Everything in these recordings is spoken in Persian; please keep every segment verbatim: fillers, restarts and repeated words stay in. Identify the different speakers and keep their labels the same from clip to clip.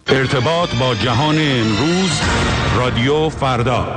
Speaker 1: ارتباط با جهان امروز، رادیو فردا.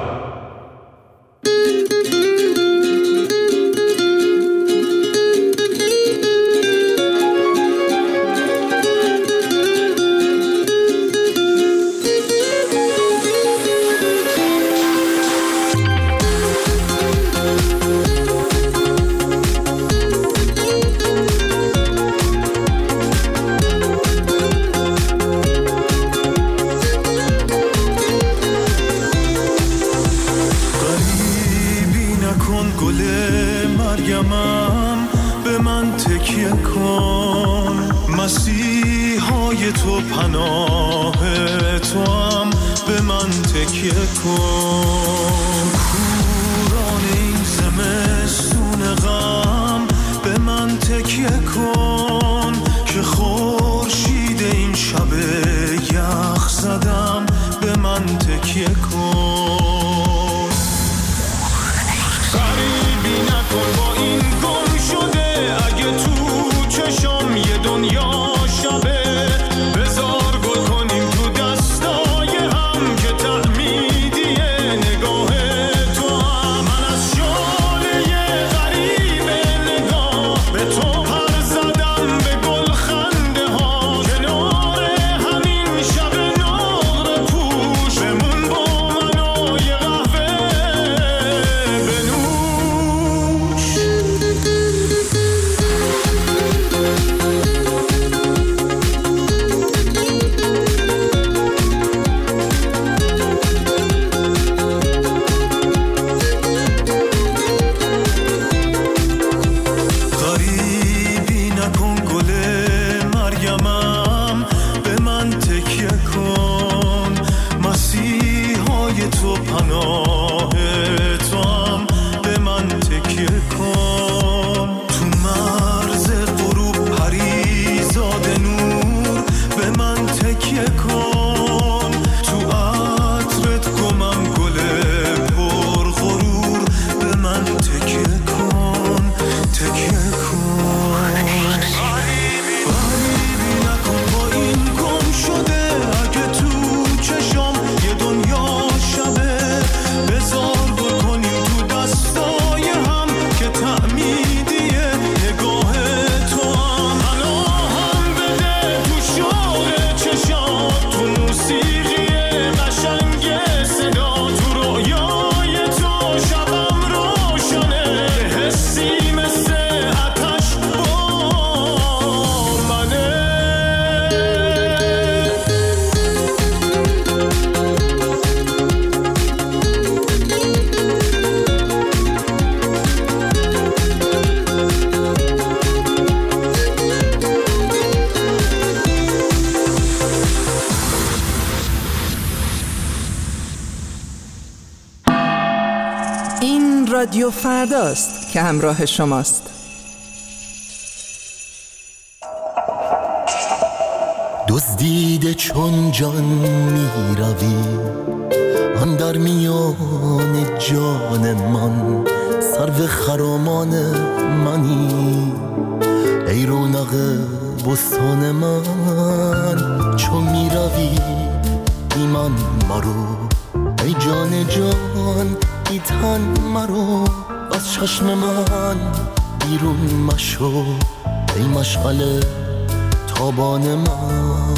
Speaker 2: رادیو فرداست که همراه شماست.
Speaker 3: دزدیده چون جان می روی آن در میان جان من، سرو خرامان منی ای رونق بستان من. چون می روی ایمان مرو ای جان جان، ای تن مرو از چشم من بیرون مشو ای مشغل تابان من.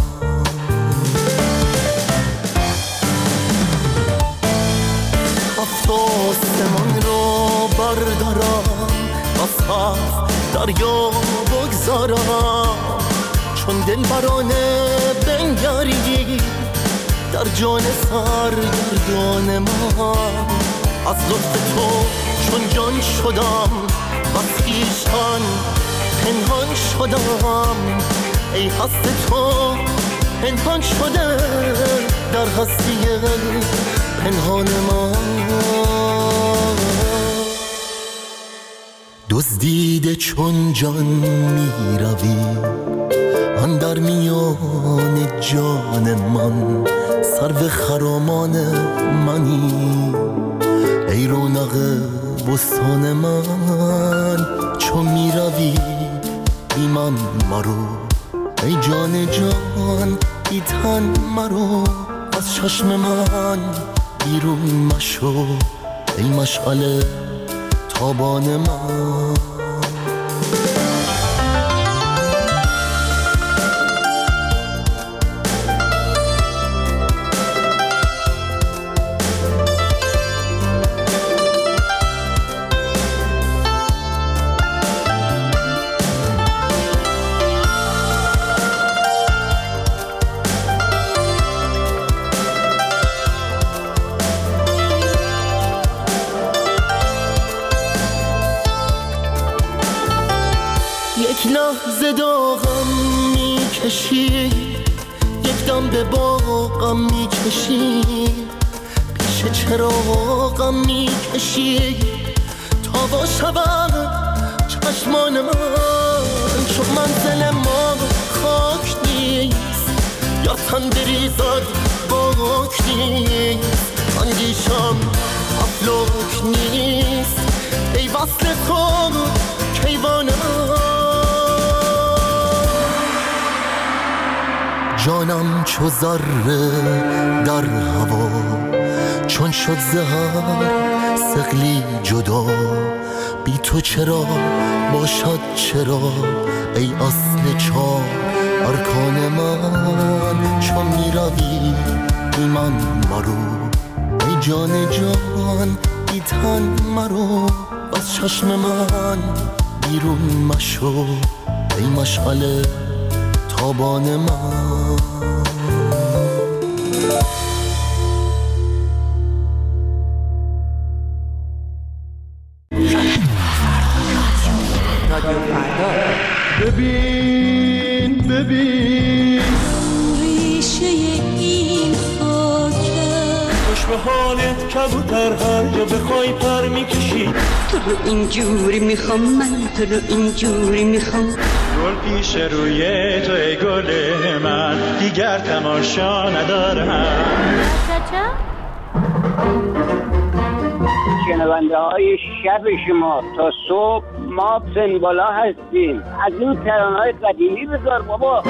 Speaker 3: هفت آسمان را بردارم از هفت دریا بگذارم، چون دلبرانه بنگری در جان سرگردان من. از لطف تو چون جان شدم از خویشتن پنهان شدم، ای هست تو پنهان شده در هستی پنهان من. دزدیده چون جان می روی آن در میان جان من، سرو خرامان منی ای رونق بستان من. چون می روی ایمان مرو ای جان جان، بی تن مرو از چشم من بیرون مشو ای مشعل تابان من. یک لحظه داغم میکشی، یک دم به باغم میکشی، پیش چراغم میکشی تا با شبم چشمان من. چون منزل ما خاک نیست یا تن بریزد باک نیست، اندیشم افلاک نیست ای وصل تو کیوان من. جانم چو ذره در هوا چون شد زهر ثقلی جدا، بی تو چرا باشد چرا ای اصل چار ارکان من. چون می روی بی من مرو ای جان جان بی تن مرو از چشم من بیرون مشو ای مشعل تابان من.
Speaker 4: ببین ببین
Speaker 5: ریشه این خاکه،
Speaker 4: خوش به حالت کبوتر هر جا بخوای پر میکشی.
Speaker 5: تو رو اینجوری میخوام من، تو رو اینجوری میخوام.
Speaker 4: گل پیش روی تو ای گل من، دیگر تماشا ندارم.
Speaker 6: شنونده های شب شما تا صبح ما سنبالا هستیم. از این ترانه های قدیمی بذار بابا.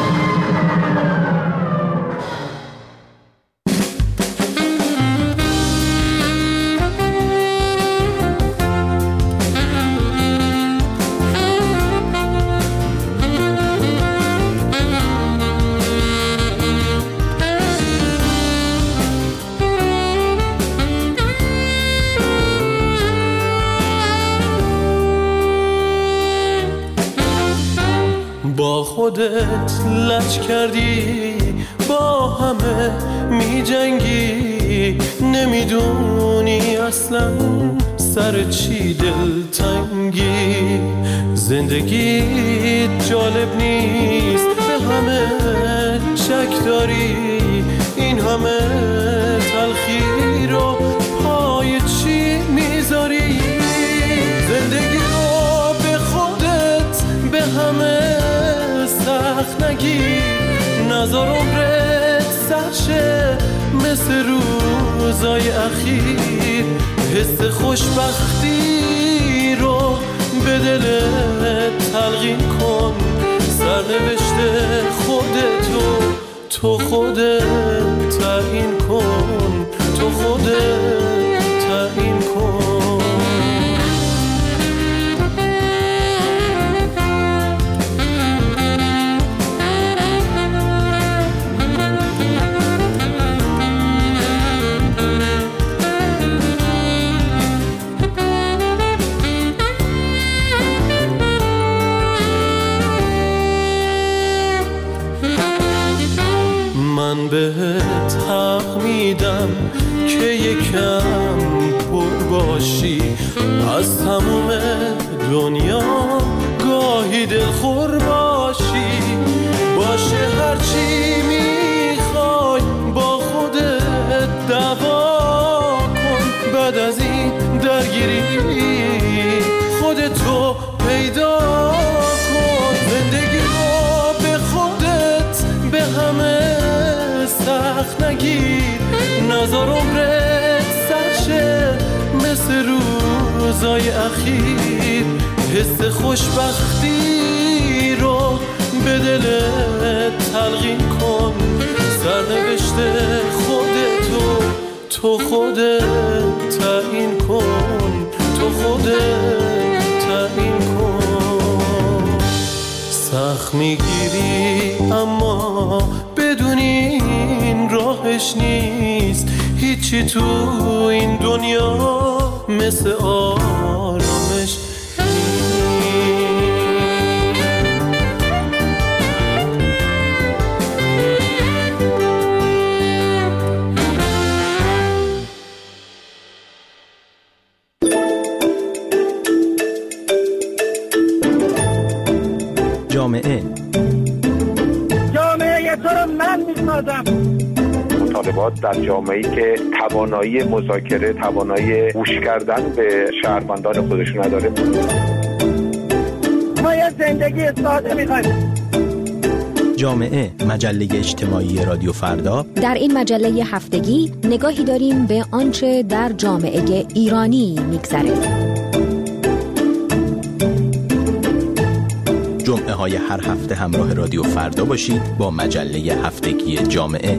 Speaker 4: با خودت لج کردی، با همه می جنگی، نمیدونی اصلا سر چی دلتنگی. زندگی جالب نیست، به همه شک داری، این همه تلخی رو پای چی میذاری. زندگی رو به خودت به همه سخت نگیر، نظر عمرت سرشه مثل روزای اخیر. حس خوشبختی رو به دلت تلقین کن، سرنوشت خودتو تو خودت تعیین کن، تو خودت تعیین کن. من بهت حق میدم که یکم پر باشی از تموم دنیا، گاهی دلخور باشی. باشه هرچی میخوای با خودت دعوا کن، بعد از این درگیری خودتو پیدا کن. زندگی رو به خودت به همه سخت نگیر، نظر عمرت سرشه مثل روزای اخیر. حس خوشبختی رو به دلت تلقین کن،
Speaker 7: تو خودت تعیین کن، تو خودت تعیین کن. سخت میگیری اما بدونی این راهش نیست، هیچی تو این دنیا مثل آرامش
Speaker 8: جامعه
Speaker 9: جامعه تو رو من میسازم.
Speaker 10: مطالبات در جامعه‌ای که توانایی مذاکره، توانایی گوش کردن به شهروندان خودشون نداره.
Speaker 9: ما یه زندگی ساده می‌خوایم.
Speaker 8: جامعه، مجله اجتماعی رادیو فردا.
Speaker 11: در این مجله هفتگی نگاهی داریم به آنچه در جامعه ایرانی می‌گذره.
Speaker 8: جمعه های هر هفته همراه رادیو فردا باشید با مجله هفتگی جامعه.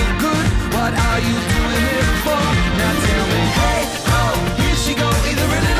Speaker 12: What are you doing it for? Now tell me, hey, ho, here she go, either in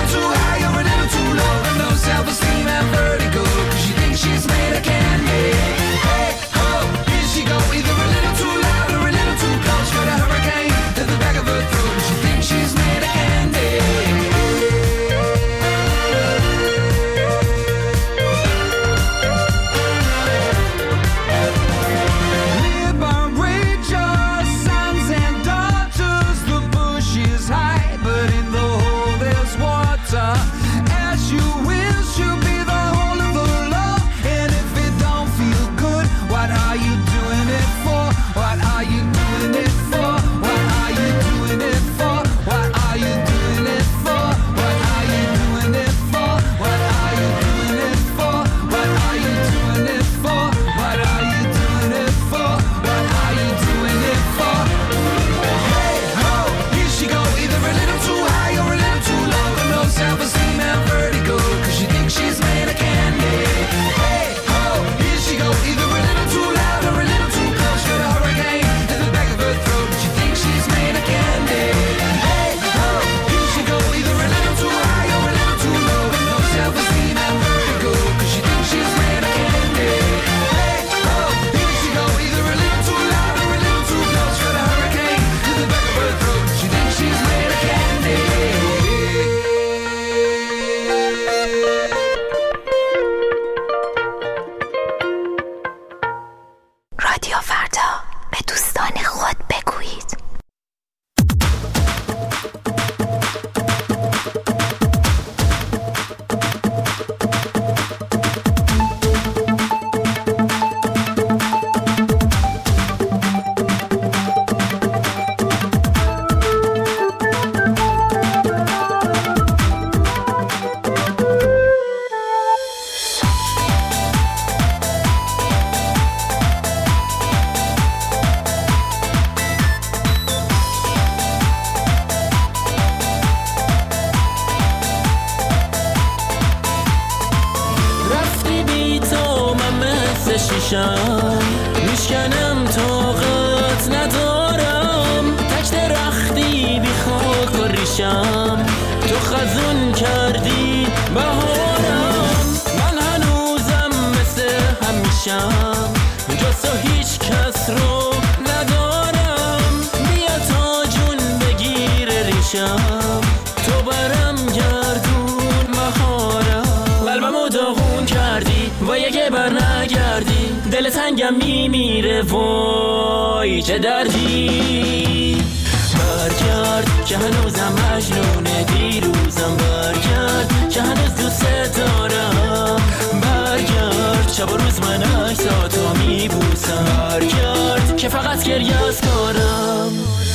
Speaker 7: شیشم میشکنم طاقت ندارم، تک درختی بی خاک و ریشم، تو خزون کردی بهارم، من هنوزم مثل همیشم، جز تو هیچ کس رو ندارم، بیا تا جون بگیر ریشم، تو برم گردون مهارم، قلبمو داغون کردی وای اگه بر نگردی، دل تنگم میمیره وای چه دردی، برگرد که هنوزم مجنون دیروزم، برگرد که هنوز دوست دارم، برگرد شب و روز من عکساتو میبوسم، برگرد که فقط گریه از کارم.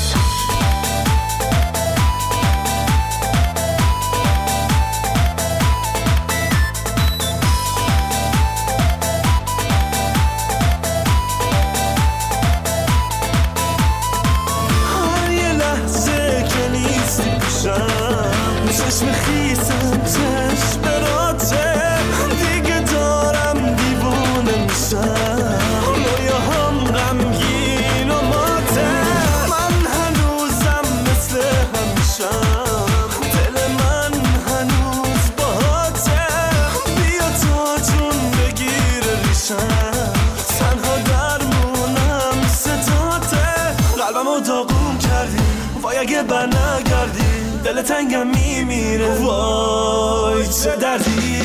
Speaker 12: چشم خیسم چشم براته دیگه دارم دیوونه میشم، رویا هم غمگین و ماته، من هنوزم مثل همیشم، دل من هنوز باهاته، بیا تا جون بگیر ریشم، تنها درمونم ستاته، قلبمو داغون کردی وای اگه بر نگردی، دل تنگم میمیره وای چه دردی،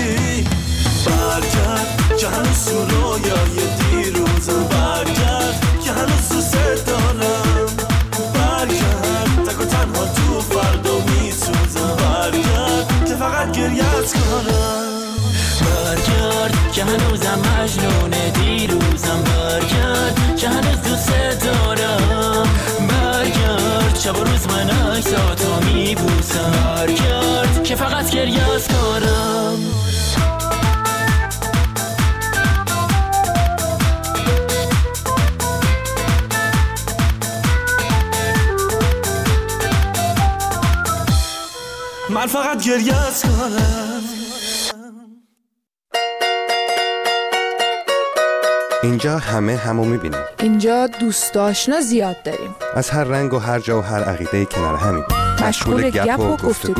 Speaker 12: برگرد که هنوز تو رویای دیروزم، برگرد که هنوز دوست دارم، برگرد تک و تنها تو فردا میسوزم، برگرد که فقط گریت کنم،
Speaker 7: برگرد که هنوزم مجنون دیروزم، برگرد که هنوز دوست دارم، برگرد شب و روز من عکساتو میبوسم، برگرد که فقط گریه از کارم.
Speaker 12: من فقط گریه از کارم.
Speaker 13: اینجا همه همو میبینیم.
Speaker 2: اینجا دوست آشنا زیاد داریم.
Speaker 13: از هر رنگ و هر جا و هر عقیده کنار همین.
Speaker 2: مشغول گپ و گفتگو.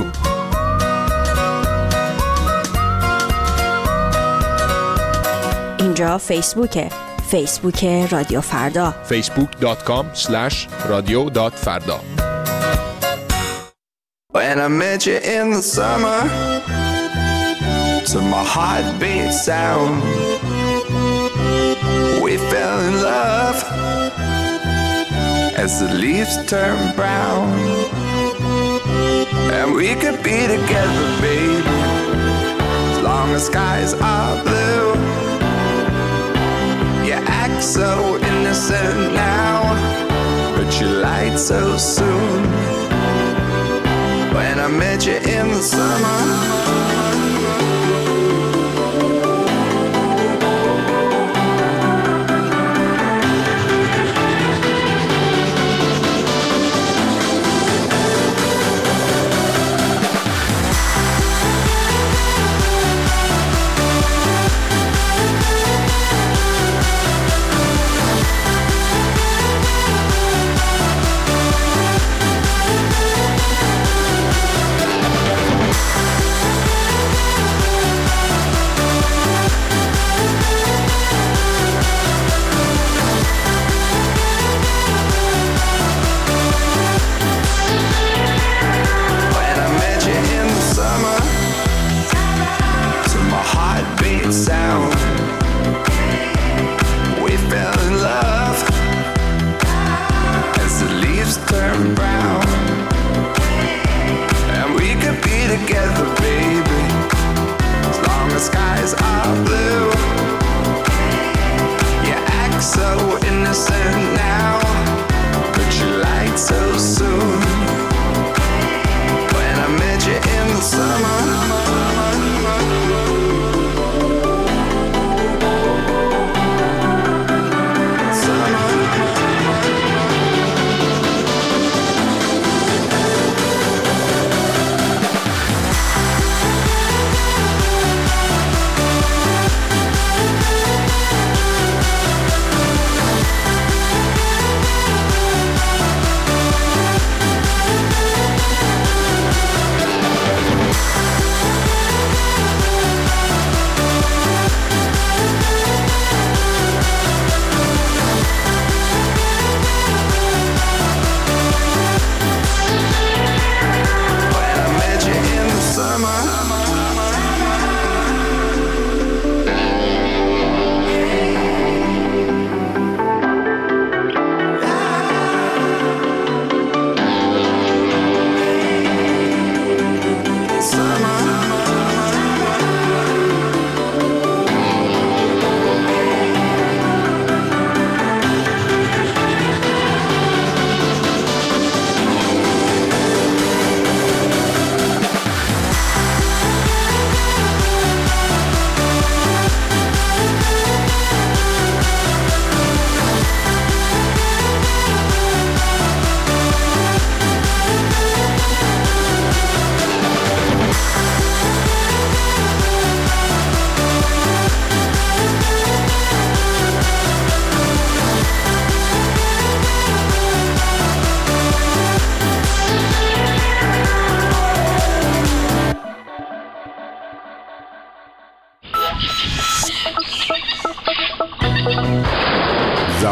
Speaker 11: اینجا فیسبوکه. فیسبوک رادیو فردا.
Speaker 14: فیسبوک دات کام اسلش رادیو دات فردا.
Speaker 15: When I met you in the summer, to my heartbeat sound, we fell in love as the leaves turn brown, and we could be together, baby, as long as skies are blue. You act so innocent now, but you lied so soon. When I met you in the summer,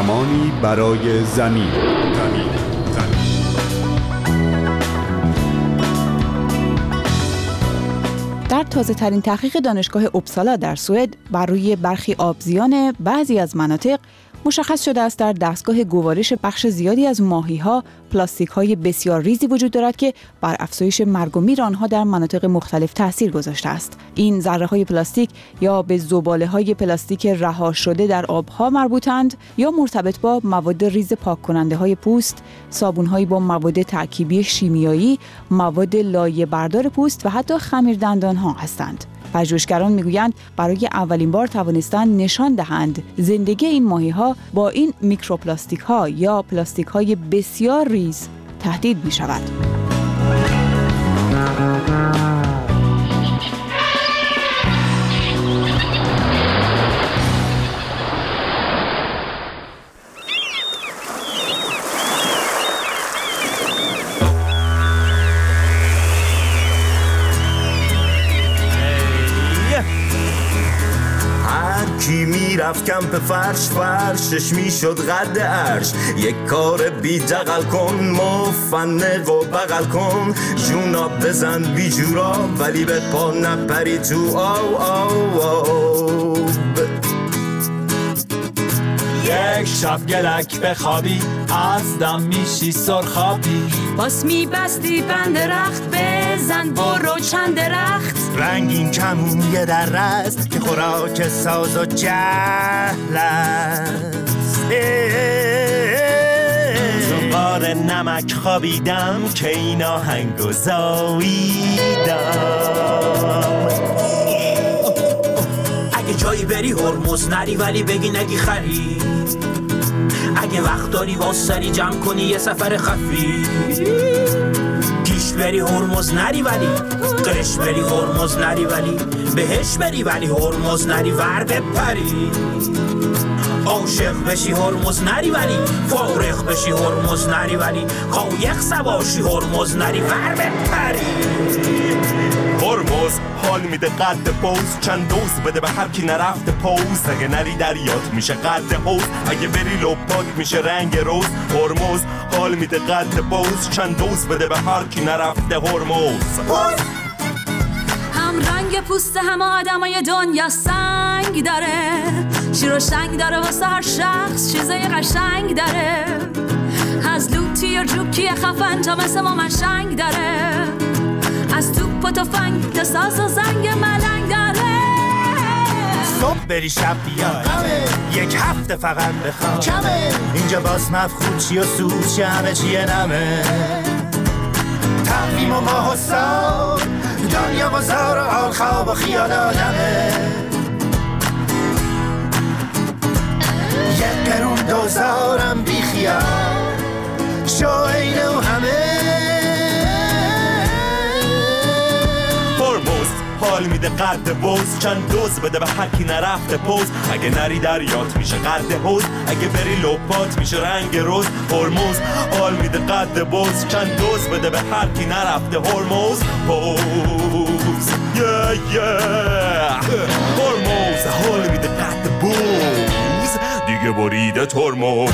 Speaker 1: زمانی برای زمین. زمین.
Speaker 16: در تازه ترین تحقیق دانشگاه اوپسالا در سوئد بر روی برخی آبزیان بعضی از مناطق مشخص شده است در دستگاه گوارش بخش زیادی از ماهی‌ها پلاستیک‌های بسیار ریزی وجود دارد که بر افزایش مرگ و میر آنها در مناطق مختلف تأثیر گذاشته است. این ذره‌های پلاستیک یا به زباله‌های پلاستیک رها شده در آب‌ها مربوطند یا مرتبط با مواد ریز پاک کننده‌های پوست، صابون‌هایی با مواد ترکیبی شیمیایی، مواد لایه بردار پوست و حتی خمیر دندان‌ها هستند. پژوهشگران میگویند برای اولین بار توانستند نشان دهند زندگی این ماهی‌ها با این میکروپلاستیک‌ها یا پلاستیک‌های بسیار ریز تهدید می‌شود.
Speaker 12: کی میرفت کمپ فرش فرشش میشد قد عرش یک کار بی دقل کن مفنق و بغل کن جونا بزن بی جورا ولی به پا نپری تو آو آو آو
Speaker 17: یک شب گلک بخوابی از دم میشی سرخابی
Speaker 18: باس میبستی بند رخت بزن برو چند درخت
Speaker 12: رنگین کمون یه در است که خوراک ساز و جهل است زنبار نمک خوابیدم که این آهنگو زاییدم
Speaker 19: اگه جایی بری هرمز نری ولی بگی نگی خری اگه وقت داری واسری جمع کنی یه سفر خفی گیش بری هرمز نری ولی قرش بری هرمز نری ولی بهش بری ولی هرمز نری ور بپری عاشق بشی هرمز نری ولی فارغ بشی هرمز نری ولی قایق سواشی هرمز نری ور بپری
Speaker 12: هرمز حال میده قد پوز چند دوز بده به هر کی نرفته پوز اگه نری دریات میشه قد حوز اگه بری لپات میشه رنگ روز هرمز حال میده قد پوز چند دوز بده به هر کی نرفته هرمز
Speaker 18: هم رنگ پوست همه آدمای دنیا سنگ داره شیر و شنگ داره واسه هر شخص چیزای قشنگ داره از لوتی و جوکی خفن تا مثل ما منشنگ داره از توپ و تفنگ تا ساز و زنگ ملنگ داره
Speaker 12: صبح بری شب بیای یک هفته فقط بخواب کمه اینجا باز مفخود چی و سود چی همه چیه نمه تقویم و ماه و سال دنیا بازار و حال خواب و خیال آدمه یک قرون دوزارم بی خیال شو اینه و همه حال میده قد بوز چند دوز بده به هر کی نرفته پوز اگه نری دریات میشه قد حوز اگه بری لپات میشه رنگ روز هرمز حال میده قد بوز چند دوز بده به هر کی نرفته هرمز پوز yeah, yeah. هرمز حال میده قد بوز دیگه بریده ترمز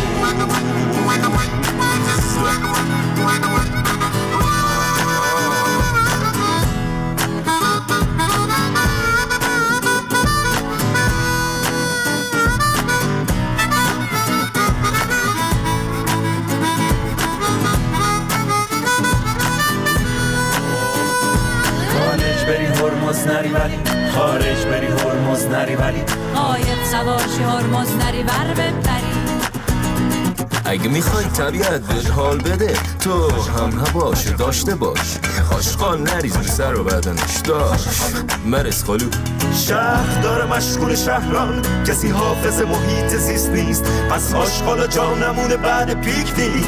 Speaker 12: هرمز نری ولی خارج بری هرمز نری ولی
Speaker 18: قایق سواشی هرمز نری ور بپری
Speaker 20: اگه میخوای طبیعت بهت حال بده تو هم هواش داشته باش آشغال نریز به سر و بدنش داشت مرس خالو
Speaker 12: شهر داره مشغول شهران کسی حافظ محیط زیست نیست پس آشغال جا نمونه بعد پیکنیک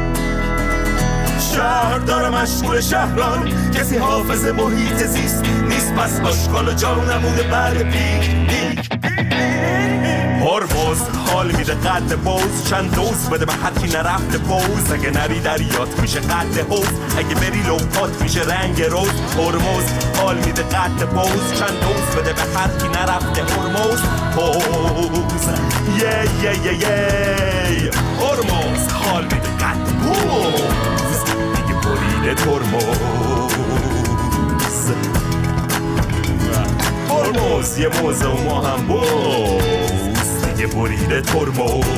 Speaker 12: شهر داره مشغول شهران کسی حافظ محیط زیست نیست پس آشغال جا نمونه بعد پیکنیک هرمز حال میده قد بوز چند دوز بده به هر کی نرفته بوز اگه نری دریات میشه قد حوز اگه بری لوپات میشه رنگ روز هرمز حال میده قد بوز چند دوز بده به هر کی نرفته هرمز حوز یه یه یه یه هرمز حال میده قد بوز دیگه بریده ترمز هرمز یه موزه و ما هم بوز دیگه بریده ترمز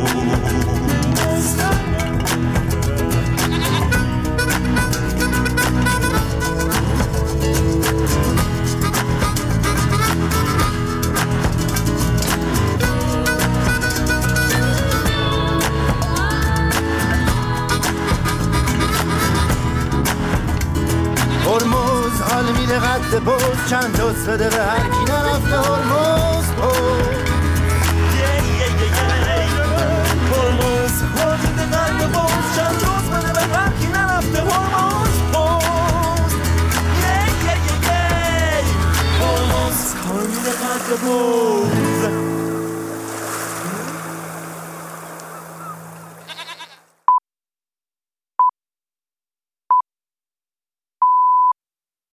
Speaker 3: هرمز حال میده قد بوز چند دوست بده به هر کی نرفته هرمز
Speaker 12: هرمز حال میده قد بوز چند دوست بده به هر کی نرفته هرمز هرمز حال میده قد بوز